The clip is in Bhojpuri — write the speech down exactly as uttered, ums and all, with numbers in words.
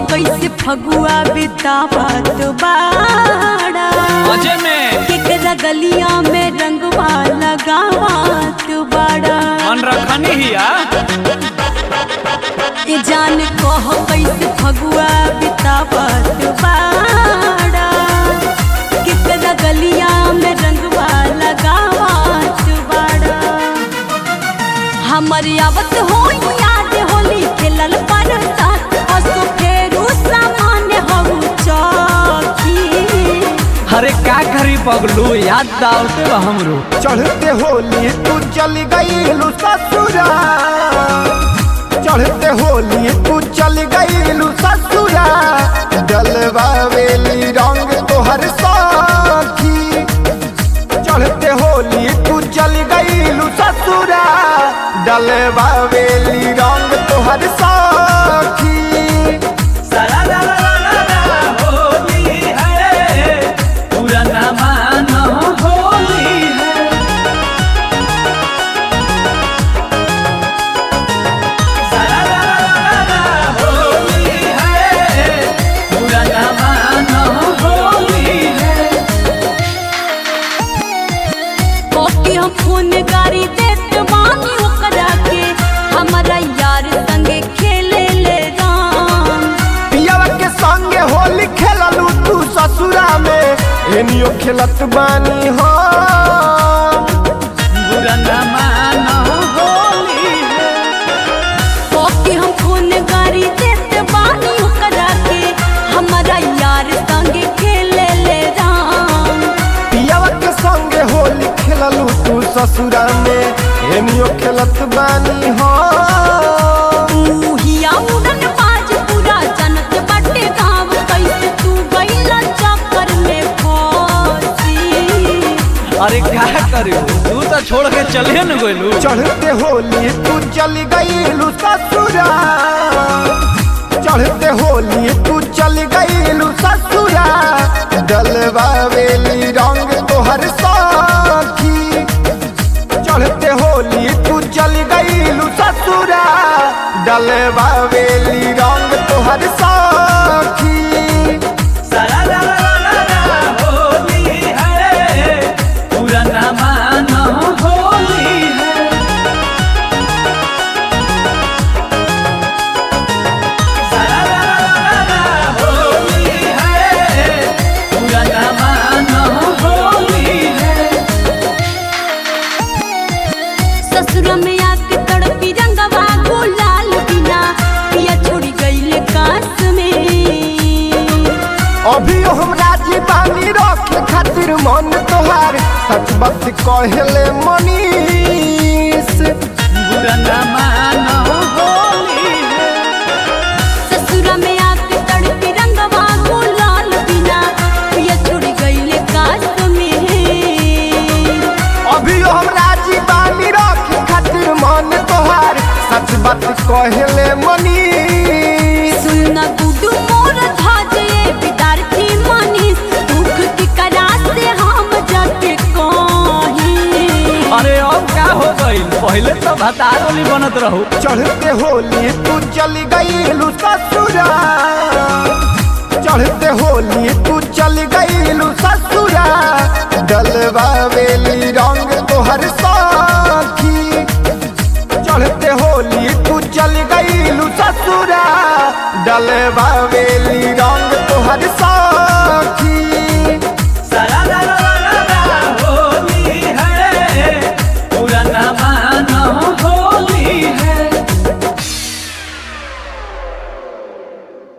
कैसे फगुआ बितावत बाड़ा मजे में केकरा गलिया में रंगवा लगावत बाड़ा मन रखनी हिया ए जान कह कैसे फगुआ बितावत बाड़ा केकरा गलिया में रंगवा लगावत बाड़ा हमर आवत हो याद होली खेलल पर साथ असो फेरू सामान हो चौकी अरे का करी पगलू याद दावते हमरो चढ़ते होली तू चल गईलू ससुरा चढ़ते होली तू चल गईलू ससुरा डलवावेली रंग तोहर साथी चढ़ते होली तू चल गईलू ससुरा डलवावेली रंग तोहर साथी सारा ला ला ला ला होली है पुराना मानो होली है सारा ला ला ला होली है पुराना मानो होली है ओके हम फोन गाड़ी देत बानी ओकरा के हमरा यार संगे खेले ले राम पियावा के संगे होली खेललू तू ससुरा में एनियो खेलत बानी हम पुराना मानो होली है ओके हम फोन गाड़ी देत बानी ओकरा के हमरा यार संगे खेले ले राम पियावा के संगे होली खेललू तू ससुरा में एनियो खेलत बानी हम उहिया उड़न बाज पूरा जनत बाटे गाँव कैसे तू गइला चक्कर में फंसी अरे क्या करियो तू तो छोड़ के चले न गोलू चढ़ते होली तू चल गईलू ससुरा चढ़ते होली तू चल गईलू ससुरा डलवावेली रंग तोहर साथी चढ़ते होली तू चल गईलू ससुरा डलवावेली रंग तोहर साथी सारा ला ला ला ला होली है पुराना मानो होली है सारा ला ला ला होली है पुराना मानो होली है ससुर में आके तड़पी रंगवा गुलाल बिना पिया छोड़ी गइले कास में अभी हम राजी बानी रखे खातिर मन तोहार सच बात कहले मनीष पुराना मानो होली है ससुर में आके तड़पी रंगवा गुलाल बिना पिया छोड़ी गइले कास में अभी हम राजी बानी रखे खातिर मन तोहार सच बात कहले मनीष सुनना गुडू मोर धाजे विद्यार्थी मनीष दुख की करा से हम जाके कहीं अरे अब क्या हो गई पहले तो भतारोली बनत रहू चढ़ते होली तू चल गईलू ससुरा चढ़ते होली तू चल गईलू ससुरा डलवावेली रंग तोहर साथी चढ़ते होली तू चल गईलू ससुरा डलवावे